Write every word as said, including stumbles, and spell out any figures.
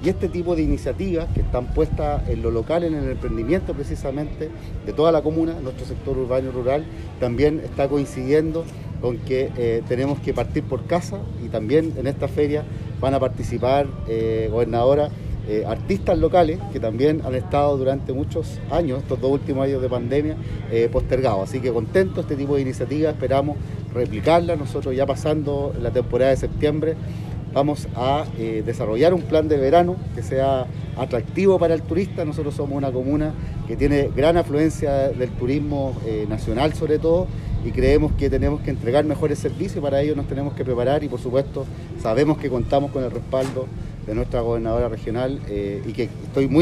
Y este tipo de iniciativas que están puestas en lo local, en el emprendimiento precisamente de toda la comuna, nuestro sector urbano y rural, también está coincidiendo con que eh, tenemos que partir por casa, y también en esta feria van a participar, eh, gobernadora, eh, artistas locales que también han estado durante muchos años, estos dos últimos años de pandemia, eh, postergados. Así que contento, este tipo de iniciativas esperamos replicarla. Nosotros ya pasando la temporada de septiembre vamos a eh, desarrollar un plan de verano que sea atractivo para el turista. Nosotros somos una comuna que tiene gran afluencia del turismo eh, nacional sobre todo, y creemos que tenemos que entregar mejores servicios. Para ello nos tenemos que preparar, y por supuesto sabemos que contamos con el respaldo de nuestra gobernadora regional, eh, y que estoy muy